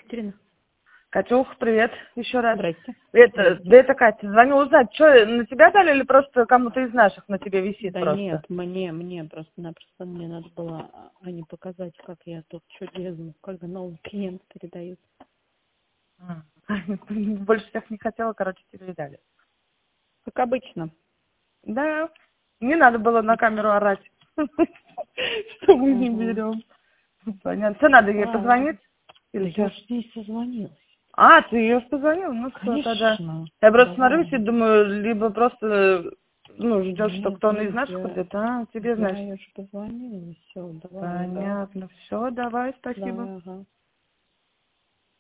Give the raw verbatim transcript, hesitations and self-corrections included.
Екатерина. Катюх, привет еще раз. Здрасте. Это, да это Катя, звоню узнать, что, на тебя дали или просто кому-то из наших на тебе висит Да просто? нет, мне, мне просто-напросто мне надо было, а не показать, как я тут что лезу, когда новый клиент передают. М. Больше всех не хотела, короче, тебе и дали. Как обычно. Да, не надо было на камеру орать, что мы не Ага. берем. Понятно. Что, надо ей Ладно. позвонить? Да Или я что? же с ней созвонилась. А, ты ее позвонил? Ну что, тогда. Конечно. Я просто смотрю Давай. и думаю, либо просто, ну, ждешь, что Нет, кто-то из нет, наших я, придет, а тебе, я значит. ей же позвонила, все, давай, ага. Понятно. Все, давай, спасибо. Давай, ага.